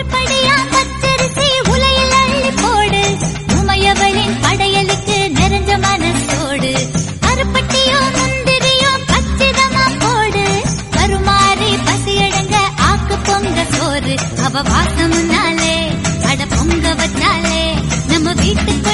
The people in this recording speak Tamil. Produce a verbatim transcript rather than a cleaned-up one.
படியா பச்சரிசி உலையில் அள்ளி போடு, உமையவளின் படையலுக்கு நிறைஞ்ச மனசோடு. அருப்பட்டியோ முந்திரியோ கச்சிதமா போடு, கருமாறி பசியடங்க ஆக்கு பொங்க சோறு. அவ வாசமுன்னாலே அட பொங்க வச்சாலே நம்ம வீட்டுக்கு